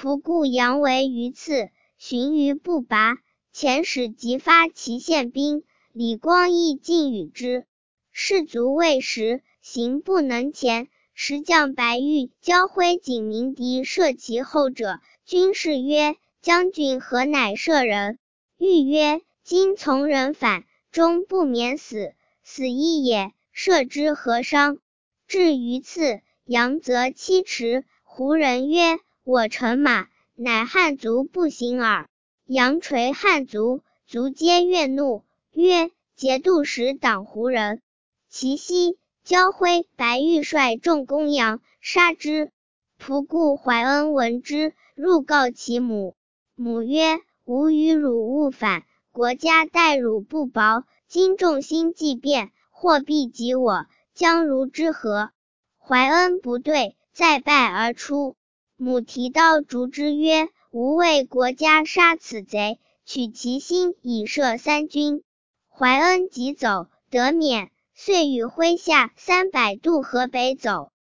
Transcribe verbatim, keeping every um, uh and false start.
仆固阳为于次，寻于不拔。遣使即发其县兵，李光义进与之，士卒未食，行不能前。时将白玉、交辉景鸣敌射其后者，军士曰：将军何乃射人？玉曰：今从人反，终不免死，死亦也，射之何伤？至于次，阳则七尺。胡人曰：我乘马，乃汉族不行耳。阳垂汉族，卒皆悦怒，曰：节度使党胡人。其夕，交辉、白玉率众攻阳，杀之。仆固怀恩闻之，入告其母。母曰：吾与汝勿反，国家待汝不薄，今众心既变，祸必及我，将如之何？怀恩不对，再拜而出。母提刀逐之曰：吾为国家杀此贼，取其心以摄三军。怀恩即走，得免，遂与麾下三百渡河北走。